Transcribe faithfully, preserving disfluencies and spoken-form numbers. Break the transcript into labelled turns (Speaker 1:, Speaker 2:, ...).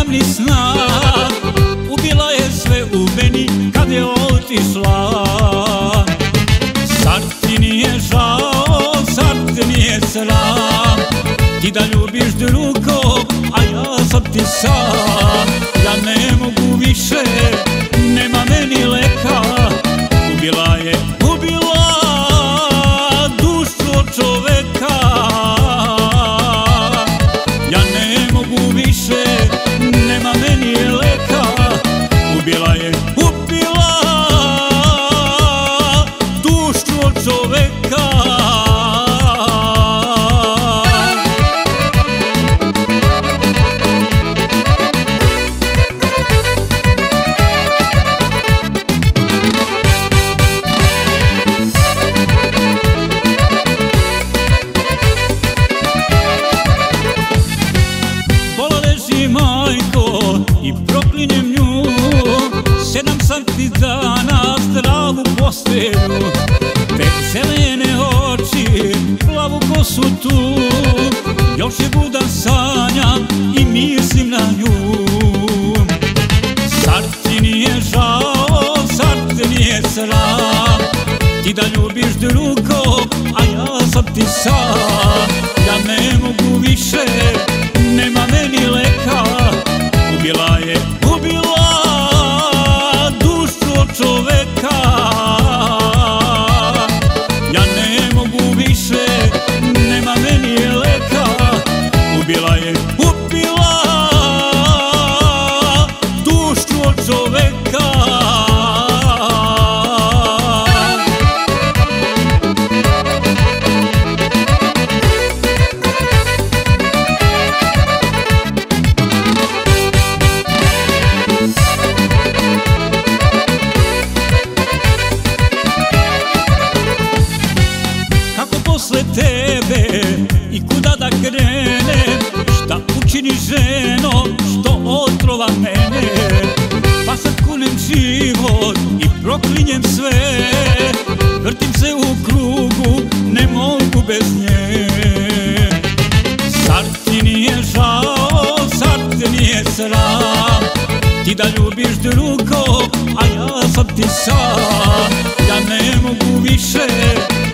Speaker 1: nemam ni sna. Ubila je sve u meni kad je otišla. Zar ti nije žao, zar te nije sram, ti da ljubiš drugog, a ja sam ti sam. Ja ne mogu više, nema meni leka. Ubila je, ubila dušu od čoveka. Ja ne mogu više, nema meni leka. Ubila je, ubila dušu od čoveka. I proklinjem nju, sedam sam ti dana zdravu postelju. Te zelene oči, plavu kosu tu, još je budan sanjam i mislim na nju. Zar ti nije žao, zar te nije sram, ti da ljubiš drugog, a ja sam ti sam. Ja ne mogu više, nema meni leka. Ubila je, ubila dušu od čoveka. Ja ne mogu više, nema meni leka. Ubila je, ubila dušu od čoveka. Posle tebe i kuda da krenem, šta učini ženo što otrova mene. Pa sad kunem život i proklinjem sve, vrtim se u krugu, ne mogu bez nje. Zar ti nije žao, zar te nije sram, ti da ljubiš drugog, a ja sam ti sam. Ja ne mogu više,